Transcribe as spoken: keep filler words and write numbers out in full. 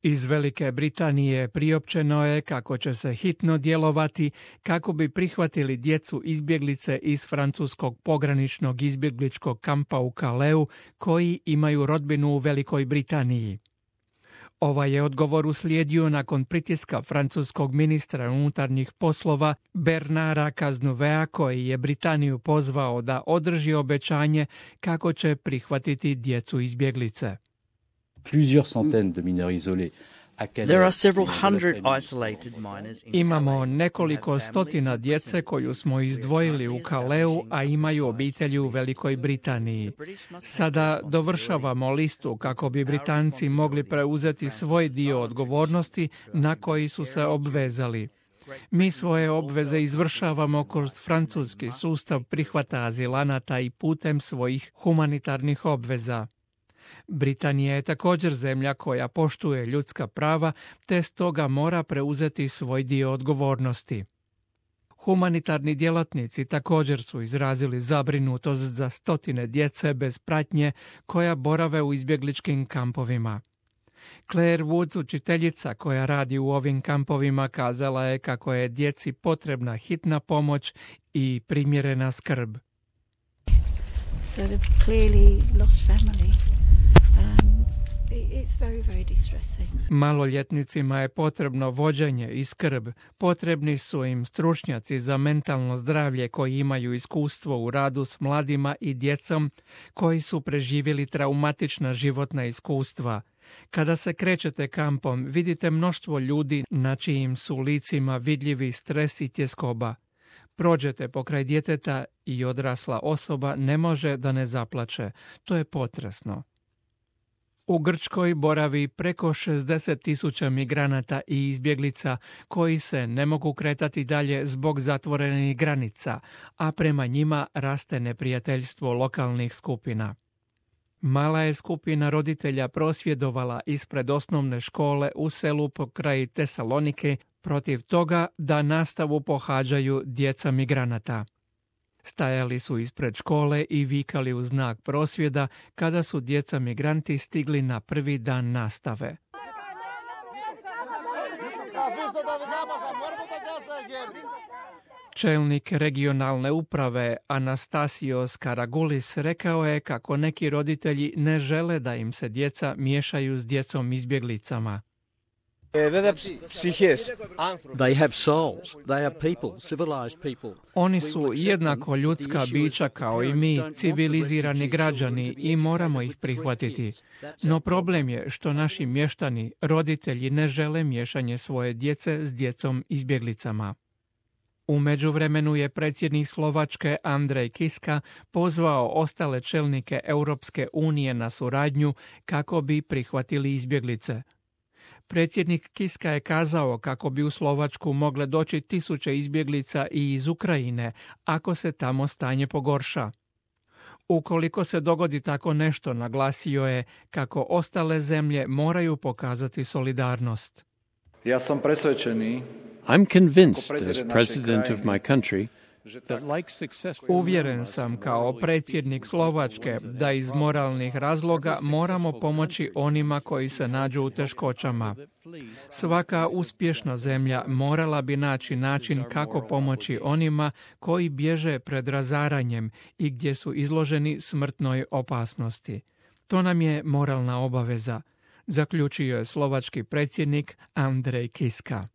Iz Velike Britanije priopćeno je kako će se hitno djelovati kako bi prihvatili djecu izbjeglice iz francuskog pograničnog izbjegličkog kampa u Calaisu koji imaju rodbinu u Velikoj Britaniji. Ovaj je odgovor uslijedio nakon pritiska francuskog ministra unutarnjih poslova Bernarda Cazeneuva koji je Britaniju pozvao da održi obećanje kako će prihvatiti djecu izbjeglice. Imamo nekoliko stotina djece koju smo izdvojili u Calaisu, a imaju obitelji u Velikoj Britaniji. Sada dovršavamo listu kako bi Britanci mogli preuzeti svoj dio odgovornosti na koji su se obvezali. Mi svoje obveze izvršavamo kroz francuski sustav prihvata azilanata i putem svojih humanitarnih obveza. Britanija je također zemlja koja poštuje ljudska prava, te stoga mora preuzeti svoj dio odgovornosti. Humanitarni djelatnici također su izrazili zabrinutost za stotine djece bez pratnje koja borave u izbjegličkim kampovima. Claire Woods, učiteljica koja radi u ovim kampovima, kazala je kako je djeci potrebna hitna pomoć i primjerena skrb. So they've clearly lost family. Um, it's very, very distressing. Maloljetnicima je potrebno vođenje i skrb. Potrebni su im stručnjaci za mentalno zdravlje koji imaju iskustvo u radu s mladima i djecom koji su preživjeli traumatična životna iskustva. Kada se krećete kampom, vidite mnoštvo ljudi na čijim su licima vidljivi stres i tjeskoba. Prođete pokraj djeteta i odrasla osoba ne može da ne zaplače. To je potresno. U Grčkoj boravi preko šezdeset tisuća migranata i izbjeglica koji se ne mogu kretati dalje zbog zatvorenih granica, a prema njima raste neprijateljstvo lokalnih skupina. Mala je skupina roditelja prosvjedovala ispred osnovne škole u selu pokraj Tesalonike protiv toga da nastavu pohađaju djeca migranata. Stajali su ispred škole i vikali u znak prosvjeda kada su djeca migranti stigli na prvi dan nastave. Čelnik regionalne uprave Anastasios Karagulis rekao je kako neki roditelji ne žele da im se djeca miješaju s djecom izbjeglicama. They have souls. They are people, civilized people. Oni su jednako ljudska bića kao i mi, civilizirani građani, i moramo ih prihvatiti. No problem je što naši mještani, roditelji, ne žele miješanje svoje djece s djecom izbjeglicama. U međuvremenu je predsjednik Slovačke Andrej Kiska pozvao ostale čelnike Europske unije na suradnju kako bi prihvatili izbjeglice. Predsjednik Kiska je kazao kako bi u Slovačku mogle doći tisuće izbjeglica i iz Ukrajine ako se tamo stanje pogorša. Ukoliko se dogodi tako nešto, naglasio je kako ostale zemlje moraju pokazati solidarnost. Ja sam presvećeni I'm convinced as president of my country that like successful Uvjeren sam kao predsjednik Slovačke da iz moralnih razloga moramo pomoći onima koji se nađu u teškoćama. Svaka uspješna zemlja morala bi naći način kako pomoći onima koji bježe pred razaranjem i gdje su izloženi smrtnoj opasnosti. To nam je moralna obaveza, zaključio je slovački predsjednik Andrej Kiska.